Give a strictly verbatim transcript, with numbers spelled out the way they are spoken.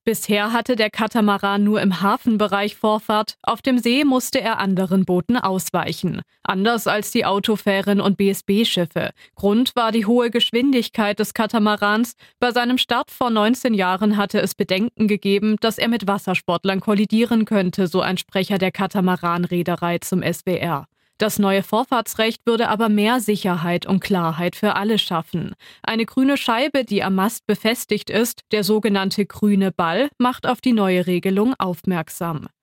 Bisher hatte der Katamaran nur im Hafenbereich Vorfahrt, auf dem See musste er anderen Booten ausweichen. Anders als die Autofähren und B S B-Schiffe. Grund war die hohe Geschwindigkeit des Katamarans. Bei seinem Start vor neunzehn Jahren hatte es Bedenken gegeben, dass er mit Wassersportlern kollidieren könnte, so ein Sprecher der Katamaran-Reederei zum S W R. Das neue Vorfahrtsrecht würde aber mehr Sicherheit und Klarheit für alle schaffen. Eine grüne Scheibe, die am Mast befestigt ist, der sogenannte grüne Ball, macht auf die neue Regelung aufmerksam.